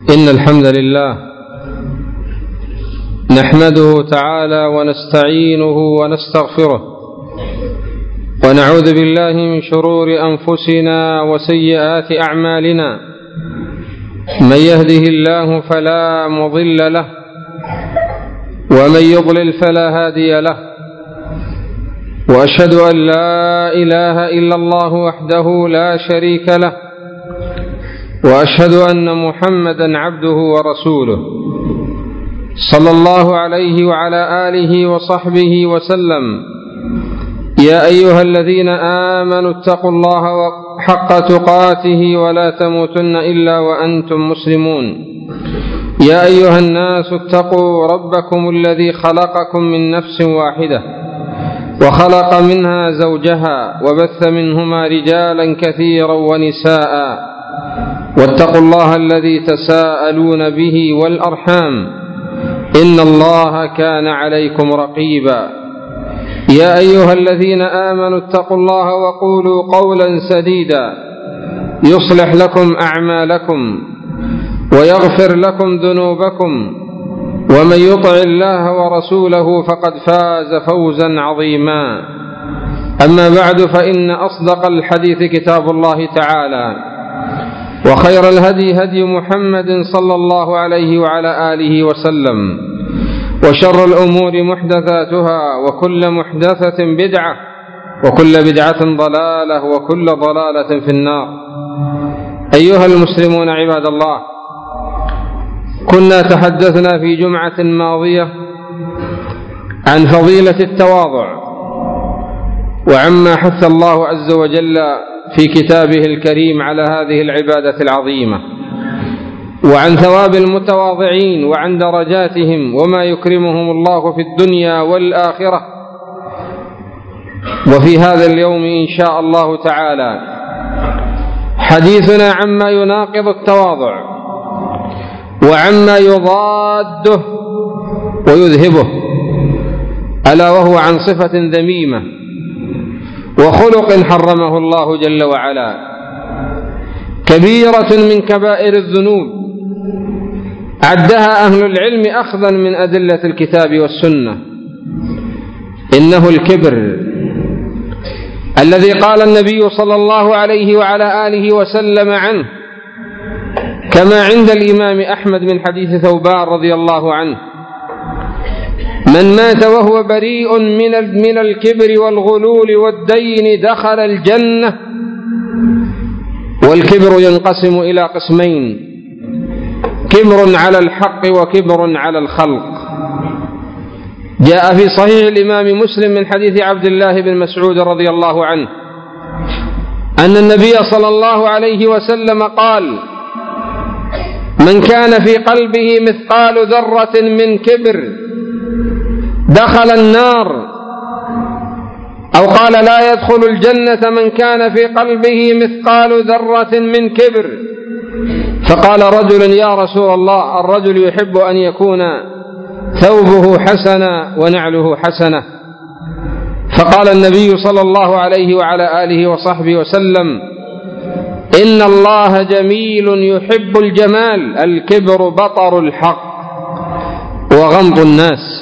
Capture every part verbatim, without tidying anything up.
إن الحمد لله نحمده تعالى ونستعينه ونستغفره ونعوذ بالله من شرور أنفسنا وسيئات أعمالنا. من يهده الله فلا مضل له ومن يضلل فلا هادي له، وأشهد أن لا إله إلا الله وحده لا شريك له، وأشهد أن محمدا عبده ورسوله صلى الله عليه وعلى آله وصحبه وسلم. يا أيها الذين آمنوا اتقوا الله حق تقاته ولا تموتن إلا وأنتم مسلمون. يا أيها الناس اتقوا ربكم الذي خلقكم من نفس واحدة وخلق منها زوجها وبث منهما رجالا كثيرا ونساء، واتقوا الله الذي تساءلون به والأرحام إن الله كان عليكم رقيبا. يا أيها الذين آمنوا اتقوا الله وقولوا قولا سديدا يصلح لكم أعمالكم ويغفر لكم ذنوبكم، ومن يطع الله ورسوله فقد فاز فوزا عظيما. أما بعد، فإن أصدق الحديث كتاب الله تعالى، وخير الهدي هدي محمد صلى الله عليه وعلى آله وسلم، وشر الأمور محدثاتها، وكل محدثة بدعة، وكل بدعة ضلالة، وكل ضلالة في النار. أيها المسلمون عباد الله، كنا تحدثنا في جمعة ماضية عن فضيلة التواضع وعما حث الله عز وجل في كتابه الكريم على هذه العبادة العظيمة، وعن ثواب المتواضعين وعن درجاتهم وما يكرمهم الله في الدنيا والآخرة. وفي هذا اليوم إن شاء الله تعالى حديثنا عما يناقض التواضع وعما يضاده ويذهبه، ألا وهو عن صفة ذميمة وخلق حرمه الله جل وعلا، كبيرة من كبائر الذنوب عدها أهل العلم أخذا من أدلة الكتاب والسنة. إنه الكبر الذي قال النبي صلى الله عليه وعلى آله وسلم عنه كما عند الإمام أحمد من حديث ثوبان رضي الله عنه: من مات وهو بريء من من الكبر والغلول والدين دخل الجنة. والكبر ينقسم إلى قسمين: كبر على الحق وكبر على الخلق. جاء في صحيح الإمام مسلم من حديث عبد الله بن مسعود رضي الله عنه أن النبي صلى الله عليه وسلم قال: من كان في قلبه مثقال ذرة من كبر دخل النار، أو قال: لا يدخل الجنة من كان في قلبه مثقال ذرة من كبر. فقال رجل: يا رسول الله، الرجل يحب أن يكون ثوبه حسنا ونعله حسنة. فقال النبي صلى الله عليه وعلى آله وصحبه وسلم: إن الله جميل يحب الجمال. الكبر بطر الحق وغمط الناس.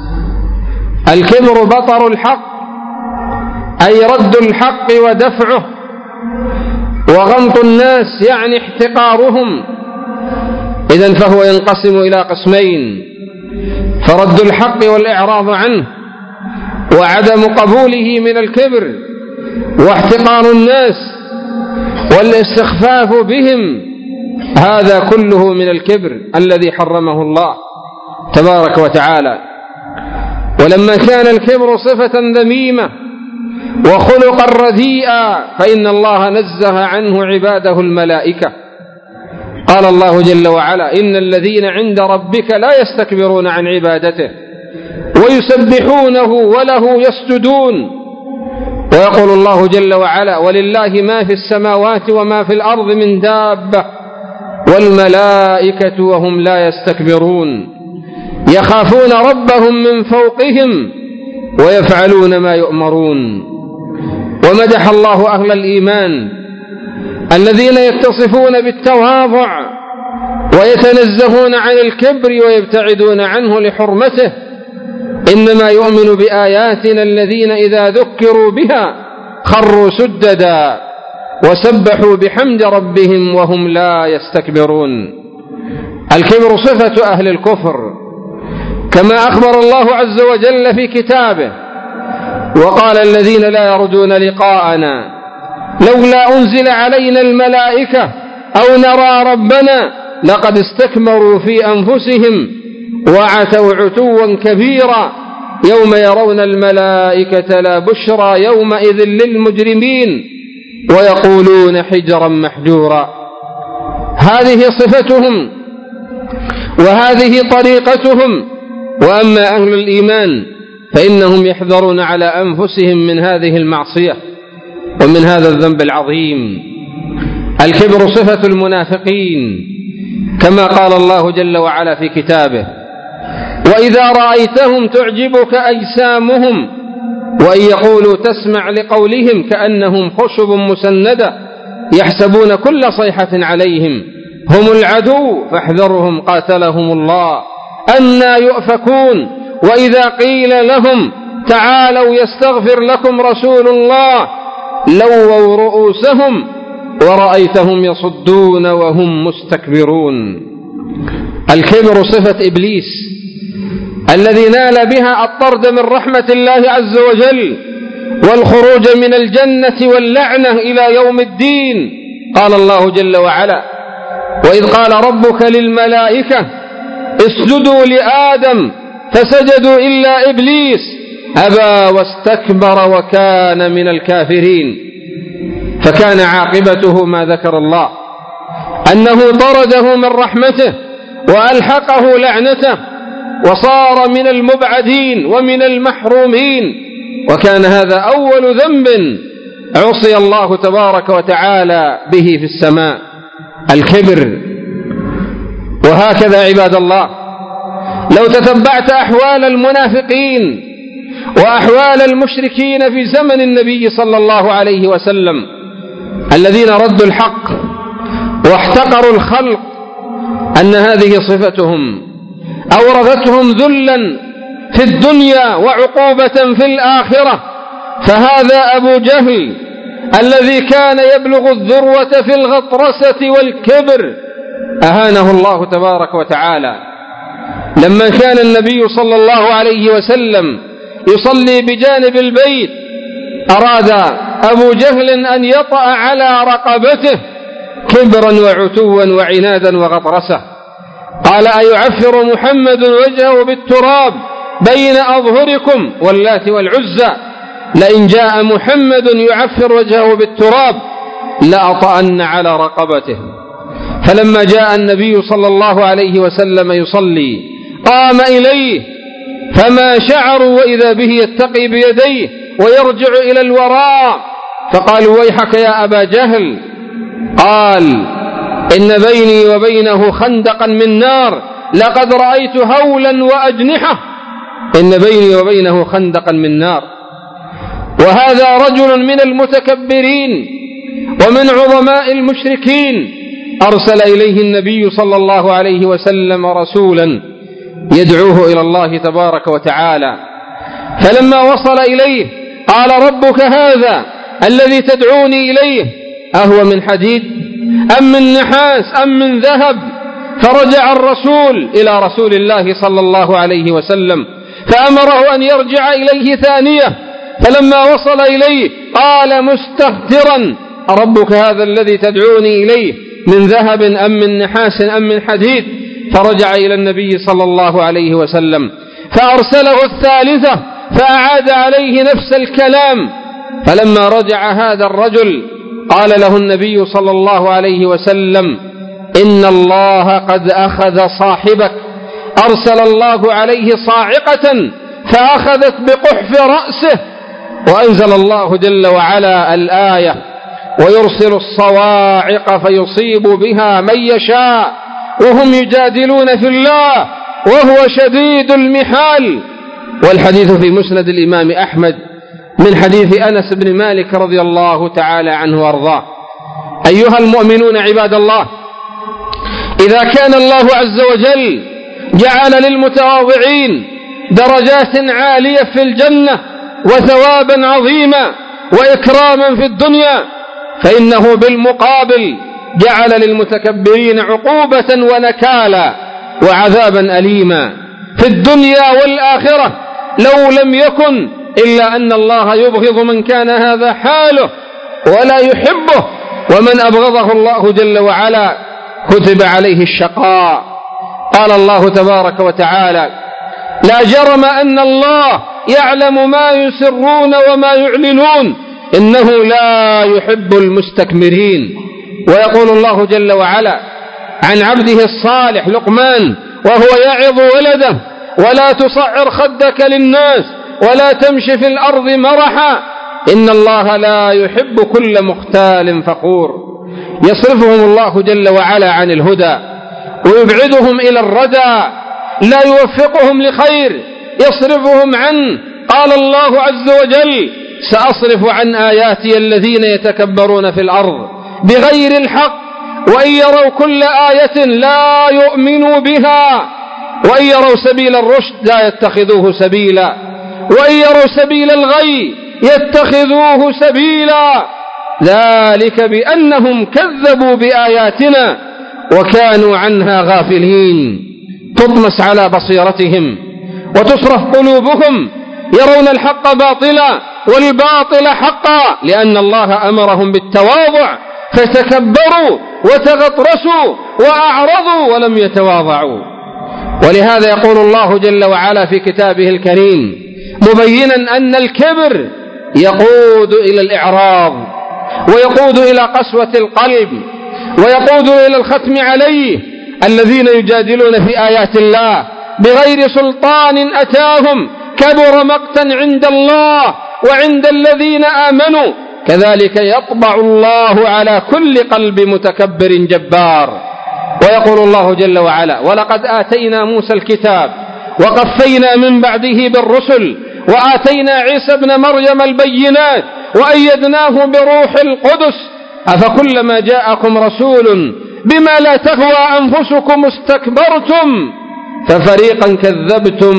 الكبر بطر الحق أي رد الحق ودفعه، وغمط الناس يعني احتقارهم. إذن فهو ينقسم إلى قسمين: فرد الحق والإعراض عنه، وعدم قبوله من الكبر، واحتقار الناس والاستخفاف بهم، هذا كله من الكبر الذي حرمه الله تبارك وتعالى. ولما كان الكبر صفة ذميمة وخلقا رديئا فإن الله نزه عنه عباده الملائكة. قال الله جل وعلا: إن الذين عند ربك لا يستكبرون عن عبادته ويسبحونه وله يسجدون. ويقول الله جل وعلا: ولله ما في السماوات وما في الأرض من دابة والملائكة وهم لا يستكبرون يخافون ربهم من فوقهم ويفعلون ما يؤمرون. ومدح الله أهل الإيمان الذين يتصفون بالتواضع ويتنزهون عن الكبر ويبتعدون عنه لحرمته. إنما يؤمن بآياتنا الذين إذا ذكروا بها خروا سجدا وسبحوا بحمد ربهم وهم لا يستكبرون. الكبر صفة أهل الكفر كما أخبر الله عز وجل في كتابه، وقال الذين لا يرجون لقاءنا لولا أنزل علينا الملائكة أو نرى ربنا لقد استكبروا في أنفسهم وعتوا عتوا كبيرا يوم يرون الملائكة لا بشرى يومئذ للمجرمين ويقولون حجرا محجورا. هذه صفتهم وهذه طريقتهم. وأما أهل الإيمان فإنهم يحذرون على أنفسهم من هذه المعصية ومن هذا الذنب العظيم. الكبر صفة المنافقين كما قال الله جل وعلا في كتابه: وإذا رأيتهم تعجبك أجسامهم وإن يقولوا تسمع لقولهم كأنهم خشب مسندة يحسبون كل صيحة عليهم هم العدو فاحذرهم قاتلهم الله أنى يؤفكون. وإذا قيل لهم تعالوا يستغفر لكم رسول الله لووا رؤوسهم ورأيتهم يصدون وهم مستكبرون. الكبر صفة إبليس الذي نال بها الطرد من رحمة الله عز وجل والخروج من الجنة واللعنة إلى يوم الدين. قال الله جل وعلا: وإذ قال ربك للملائكة اسجدوا لآدم فسجدوا إلا إبليس أبى واستكبر وكان من الكافرين. فكان عاقبته ما ذكر الله أنه طرده من رحمته وألحقه لعنته وصار من المبعدين ومن المحرومين. وكان هذا أول ذنب عصي الله تبارك وتعالى به في السماء، الكبر. وهكذا عباد الله لو تتبعت أحوال المنافقين وأحوال المشركين في زمن النبي صلى الله عليه وسلم الذين ردوا الحق واحتقروا الخلق أن هذه صفتهم أورثتهم ذلا في الدنيا وعقوبة في الآخرة. فهذا أبو جهل الذي كان يبلغ الذروة في الغطرسة والكبر أهانه الله تبارك وتعالى لما كان النبي صلى الله عليه وسلم يصلي بجانب البيت. أراد أبو جهل أن يطأ على رقبته كبرا وعتوا وعنادا وغطرسة. قال: أيعفر محمد وجهه بالتراب بين أظهركم واللات والعزى لئن جاء محمد يعفر وجهه بالتراب لأطأن على رقبته. فلما جاء النبي صلى الله عليه وسلم يصلي قام إليه فما شعروا وإذا به يتقي بيديه ويرجع إلى الوراء فقالوا: ويحك يا أبا جهل. قال: إن بيني وبينه خندقا من نار لقد رأيت هولا وأجنحة. إن بيني وبينه خندقا من نار. وهذا رجل من المتكبرين ومن عظماء المشركين أرسل إليه النبي صلى الله عليه وسلم رسولا يدعوه إلى الله تبارك وتعالى. فلما وصل إليه قال: ربك هذا الذي تدعوني إليه أهو من حديد أم من نحاس أم من ذهب؟ فرجع الرسول إلى رسول الله صلى الله عليه وسلم فأمره أن يرجع إليه ثانية. فلما وصل إليه قال مستهترا: ربك هذا الذي تدعوني إليه من ذهب أم من نحاس أم من حديد؟ فرجع إلى النبي صلى الله عليه وسلم فأرسله الثالثة فأعاد عليه نفس الكلام. فلما رجع هذا الرجل قال له النبي صلى الله عليه وسلم: إن الله قد أخذ صاحبك. أرسل الله عليه صاعقة فأخذت بقحف رأسه. وأنزل الله جل وعلا الآية: ويرسل الصواعق فيصيب بها من يشاء وهم يجادلون في الله وهو شديد المحال. والحديث في مسند الإمام أحمد من حديث أنس بن مالك رضي الله تعالى عنه وارضاه. أيها المؤمنون عباد الله، إذا كان الله عز وجل جعل للمتواضعين درجات عالية في الجنة وثوابا عظيما وإكراما في الدنيا، فإنه بالمقابل جعل للمتكبرين عقوبة ونكالا وعذابا أليما في الدنيا والآخرة، لو لم يكن إلا أن الله يبغض من كان هذا حاله ولا يحبه، ومن أبغضه الله جل وعلا كتب عليه الشقاء. قال الله تبارك وتعالى: لا جرم أن الله يعلم ما يسرون وما يعلنون إنه لا يحب المستكبرين. ويقول الله جل وعلا عن عبده الصالح لقمان وهو يعظ ولده: ولا تصعر خدك للناس ولا تمشي في الأرض مرحا إن الله لا يحب كل مختال فخور. يصرفهم الله جل وعلا عن الهدى ويبعدهم إلى الردى، لا يوفقهم لخير، يصرفهم عنه. قال الله عز وجل: سأصرف عن آياتي الذين يتكبرون في الأرض بغير الحق وإن يروا كل آية لا يؤمنوا بها وإن يروا سبيل الرشد لا يتخذوه سبيلا وإن يروا سبيل الغي يتخذوه سبيلا ذلك بأنهم كذبوا بآياتنا وكانوا عنها غافلين. تطمس على بصيرتهم وتصرف قلوبهم، يرون الحق باطلا والباطل حقا، لأن الله أمرهم بالتواضع فتكبروا وتغطرسوا وأعرضوا ولم يتواضعوا. ولهذا يقول الله جل وعلا في كتابه الكريم مبينا أن الكبر يقود إلى الإعراض ويقود إلى قسوة القلب ويقود إلى الختم عليه. الذين يجادلون في آيات الله بغير سلطان أتاهم كبر مقتا عند الله وعند الذين آمنوا كذلك يطبع الله على كل قلب متكبر جبار. ويقول الله جل وعلا: ولقد آتينا موسى الكتاب وقفينا من بعده بالرسل وآتينا عيسى ابن مريم البينات وأيدناه بروح القدس أفكلما جاءكم رسول بما لا تهوى أنفسكم استكبرتم ففريقا كذبتم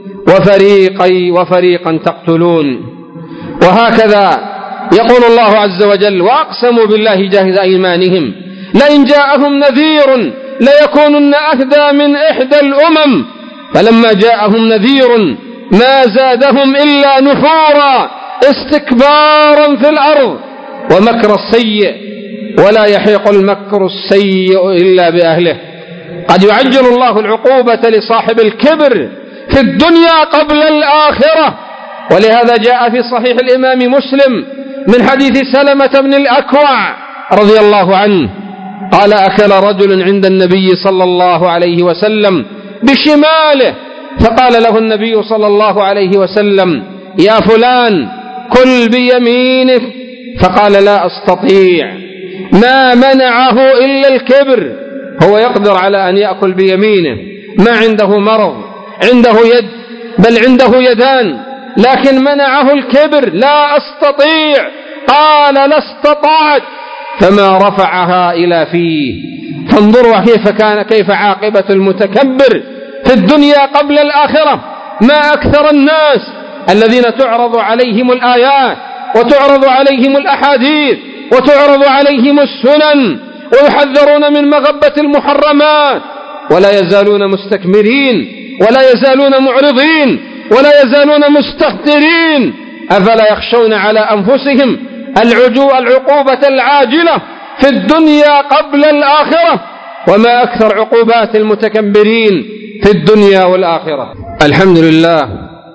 وفريقا وفريقا تقتلون. وهكذا يقول الله عز وجل: وأقسموا بالله جاهد أيمانهم لئن جاءهم نذير ليكونن أهدى من إحدى الأمم فلما جاءهم نذير ما زادهم إلا نفورا استكبارا في الأرض ومكر السيء ولا يحيق المكر السيء إلا بأهله. قد يعجل الله العقوبة لصاحب الكبر في الدنيا قبل الآخرة. ولهذا جاء في صحيح الإمام مسلم من حديث سلمة بن الأكوع رضي الله عنه قال: أكل رجل عند النبي صلى الله عليه وسلم بشماله فقال له النبي صلى الله عليه وسلم: يا فلان كل بيمينك، فقال: لا أستطيع. ما منعه إلا الكبر، هو يقدر على أن يأكل بيمينه، ما عنده مرض، عنده يد بل عنده يدان، لكن منعه الكبر: لا أستطيع. قال: لا استطعت، فما رفعها إلى فيه. فانظروا كيف كان كيف عاقبة المتكبر في الدنيا قبل الآخرة. ما أكثر الناس الذين تعرض عليهم الآيات وتعرض عليهم الأحاديث وتعرض عليهم السنن ويحذرون من مغبة المحرمات ولا يزالون مستكبرين ولا يزالون معرضين ولا يزالون مستهترين. أفلا يخشون على أنفسهم العقوبة العاجلة في الدنيا قبل الآخرة؟ وما أكثر عقوبات المتكبرين في الدنيا والآخرة. الحمد لله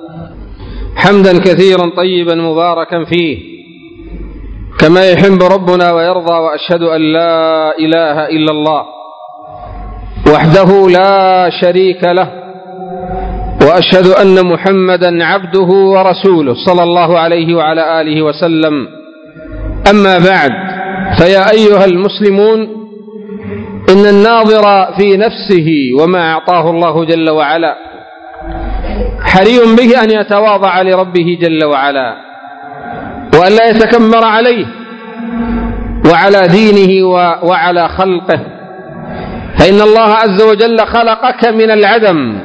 حمدا كثيرا طيبا مباركا فيه كما يحب ربنا ويرضى. وأشهد أن لا إله إلا الله وحده لا شريك له، وأشهد أن محمدا عبده ورسوله صلى الله عليه وعلى آله وسلم. أما بعد، فيا أيها المسلمون، إن الناظر في نفسه وما أعطاه الله جل وعلا حري به أن يتواضع لربه جل وعلا وأن لا يتكبر عليه وعلى دينه وعلى خلقه، فإن الله عز وجل خلقك من العدم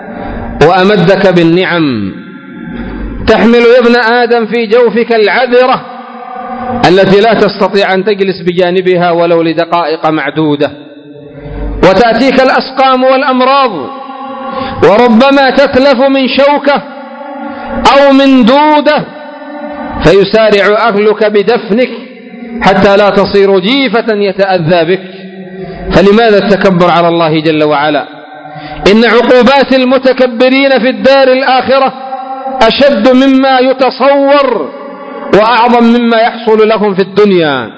وأمدك بالنعم. تحمل يا ابن آدم في جوفك العذرة التي لا تستطيع أن تجلس بجانبها ولو لدقائق معدودة، وتأتيك الأسقام والأمراض، وربما تتلف من شوكة أو من دودة، فيسارع أهلك بدفنك حتى لا تصير جيفة يتأذى بك. فلماذا التكبر على الله جل وعلا؟ إن عقوبات المتكبرين في الدار الآخرة أشد مما يتصور وأعظم مما يحصل لهم في الدنيا.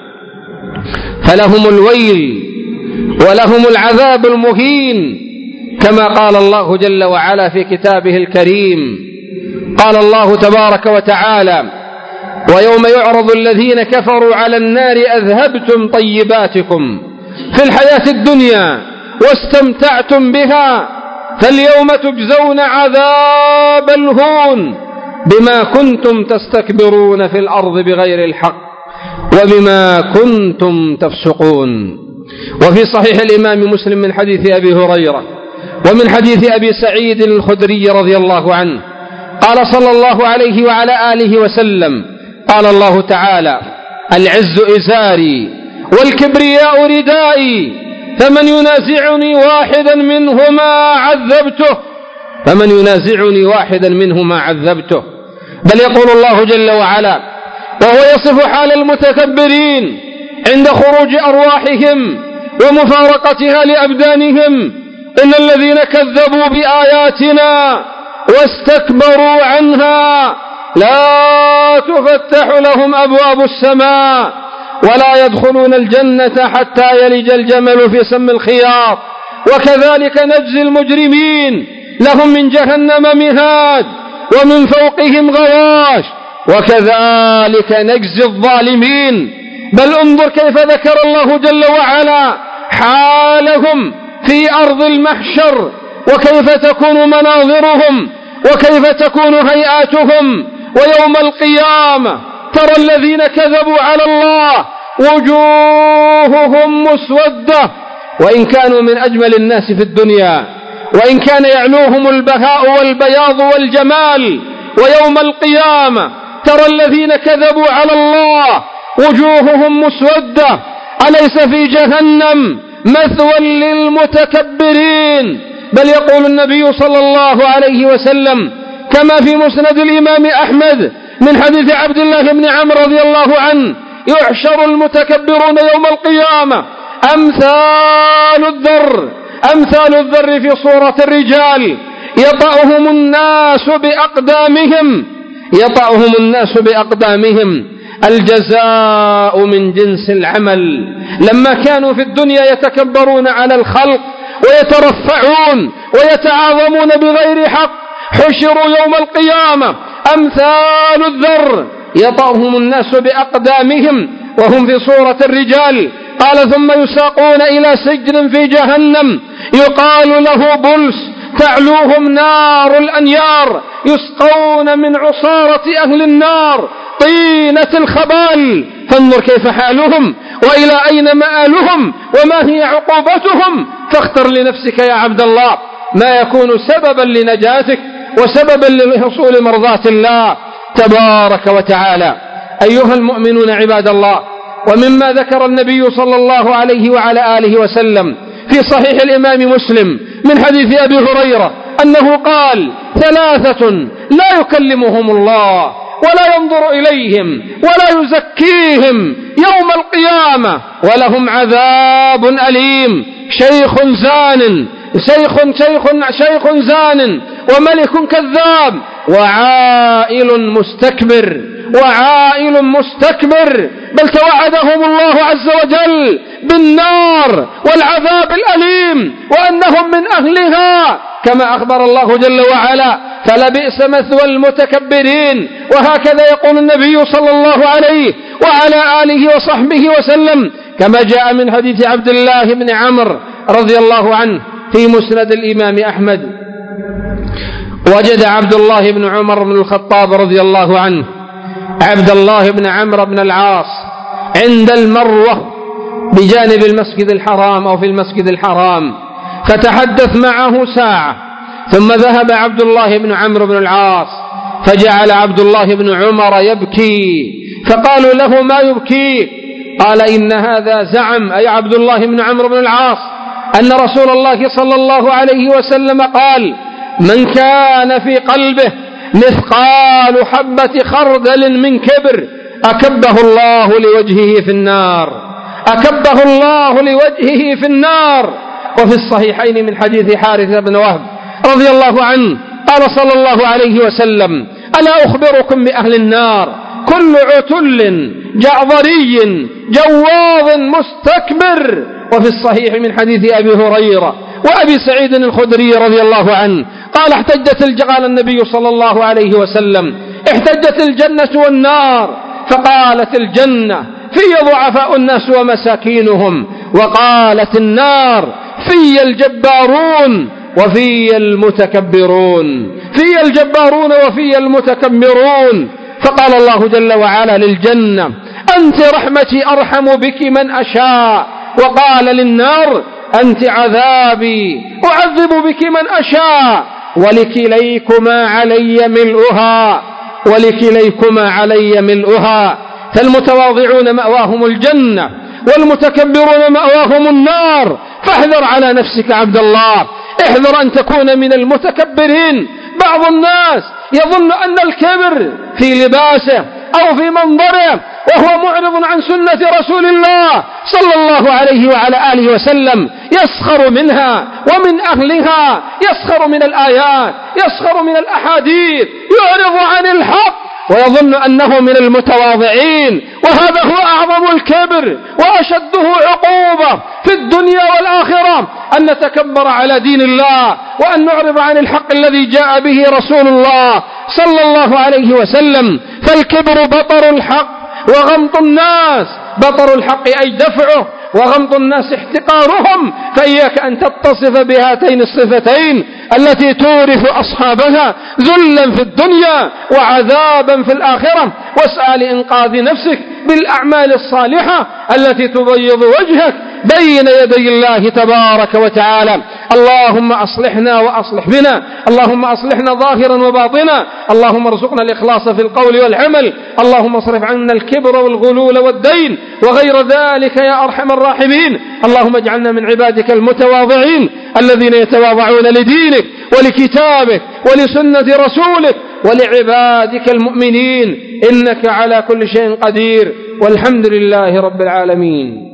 فلهم الويل ولهم العذاب المهين، كما قال الله جل وعلا في كتابه الكريم. قال الله تبارك وتعالى: ويوم يعرض الذين كفروا على النار أذهبتم طيباتكم في الحياة الدنيا واستمتعتم بها فاليوم تجزون عذاب الهون بما كنتم تستكبرون في الأرض بغير الحق وبما كنتم تفسقون. وفي صحيح الإمام مسلم من حديث أبي هريرة ومن حديث أبي سعيد الخدري رضي الله عنه قال صلى الله عليه وعلى آله وسلم: قال الله تعالى: العز إزاري والكبرياء ردائي فمن ينازعني واحدا منهما عذبته فمن ينازعني واحدا منهما عذبته. بل يقول الله جل وعلا وهو يصف حال المتكبرين عند خروج أرواحهم ومفارقتها لأبدانهم: إن الذين كذبوا بآياتنا واستكبروا عنها لا تفتح لهم أبواب السماء ولا يدخلون الجنة حتى يلج الجمل في سم الخياط وكذلك نجزي المجرمين لهم من جهنم مهاد ومن فوقهم غواش وكذلك نجزي الظالمين. بل انظر كيف ذكر الله جل وعلا حالهم في أرض المحشر وكيف تكون مناظرهم وكيف تكون هيئاتهم. ويوم القيامة ترى الذين كذبوا على الله وجوههم مسودة وإن كانوا من أجمل الناس في الدنيا وإن كان يعلوهم البهاء والبياض والجمال. ويوم القيامة ترى الذين كذبوا على الله وجوههم مسودة. أليس في جهنم مثوى للمتكبرين؟ بل يقول النبي صلى الله عليه وسلم كما في مسند الإمام أحمد من حديث عبد الله بن عمرو رضي الله عنه: يحشر المتكبرون يوم القيامة أمثال الذر أمثال الذر في صورة الرجال يطأهم الناس بأقدامهم يطأهم الناس بأقدامهم الجزاء من جنس العمل. لما كانوا في الدنيا يتكبرون على الخلق ويترفعون ويتعاظمون بغير حق حشروا يوم القيامة أمثال الذر يطأهم الناس بأقدامهم وهم في صورة الرجال. قال: ثم يساقون إلى سجن في جهنم يقال له بلس تعلوهم نار الأنيار يسقون من عصارة أهل النار طينة الخبال. فانظر كيف حالهم وإلى أين مآلهم وما هي عقوبتهم. فاختر لنفسك يا عبد الله ما يكون سببا لنجاتك وسببا لحصول مرضاة الله تبارك وتعالى. أيها المؤمنون عباد الله، ومما ذكر النبي صلى الله عليه وعلى آله وسلم في صحيح الإمام مسلم من حديث أبي هريرة أنه قال: ثلاثة لا يكلمهم الله ولا ينظر إليهم ولا يزكيهم يوم القيامة ولهم عذاب أليم: شيخ زان شيخ شيخ شيخ زان وملك كذاب وعائل مستكبر وعائل مستكبر. بل توعدهم الله عز وجل بالنار والعذاب الأليم وأنهم من أهلها كما أخبر الله جل وعلا: فلبئس مثوى المتكبرين. وهكذا يقول النبي صلى الله عليه وعلى آله وصحبه وسلم كما جاء من حديث عبد الله بن عمرو رضي الله عنه في مسند الإمام أحمد: وجد عبد الله بن عمر بن الخطاب رضي الله عنه عبد الله بن عمرو بن العاص عند المروة بجانب المسجد الحرام أو في المسجد الحرام، فتحدث معه ساعة، ثم ذهب عبد الله بن عمرو بن العاص، فجعل عبد الله بن عمر يبكي، فقالوا له: ما يبكيك؟ قال: إن هذا زعم، أي عبد الله بن عمرو بن العاص، أن رسول الله صلى الله عليه وسلم قال: من كان في قلبه مثقال حبة خردل من كبر أكبه الله لوجهه في النار، أكبه الله لوجهه في النار. وفي الصحيحين من حديث حارثة بن وهب رضي الله عنه قال صلى الله عليه وسلم: ألا أخبركم بأهل النار؟ كل عتل جعظري جواظ مستكبر. وفي الصحيح من حديث أبي هريرة وأبي سعيد الخدري رضي الله عنه قال: احتجت قال النبي صلى الله عليه وسلم: احتجت الجنة والنار، فقالت الجنة: في ضعفاء الناس ومساكينهم، وقالت النار: في الجبارون وفي المتكبرون، في الجبارون وفي المتكبرون. فقال الله جل وعلا للجنة: أنت رحمتي أرحم بك من أشاء. وقال للنار: أنت عذابي أعذب بك من أشاء، ولكليكما علي ملؤها، ولكليكما علي ملؤها. فالمتواضعون مأواهم الجنة، والمتكبرون مأواهم النار. فاحذر على نفسك عبد الله، احذر أن تكون من المتكبرين. بعض الناس يظن أن الكبر في لباسه أو في منظره، وهو معرض عن سنة رسول الله صلى الله عليه وعلى آله وسلم، يسخر منها ومن أهلها، يسخر من الآيات، يسخر من الأحاديث، يعرض عن الحق ويظن أنه من المتواضعين. وهذا هو أعظم الكبر وأشده عقوبة في الدنيا والآخرة، أن نتكبر على دين الله، وأن نعرض عن الحق الذي جاء به رسول الله صلى الله عليه وسلم. فالكبر بطر الحق وغمط الناس، بطر الحق أي دفعه، وغمط الناس احتقارهم. فإياك أن تتصف بهاتين الصفتين التي تورث أصحابها ذلا في الدنيا وعذابا في الآخرة. واسعى لإنقاذ نفسك بالأعمال الصالحة التي تبيض وجهك بين يدي الله تبارك وتعالى. اللهم أصلحنا وأصلح بنا، اللهم أصلحنا ظاهرا وباطنا، اللهم ارزقنا الإخلاص في القول والعمل، اللهم اصرف عنا الكبر والغلول والدين وغير ذلك يا أرحم الراحمين. اللهم اجعلنا من عبادك المتواضعين الذين يتواضعون لدينك ولكتابك ولسنة رسولك ولعبادك المؤمنين، إنك على كل شيء قدير، والحمد لله رب العالمين.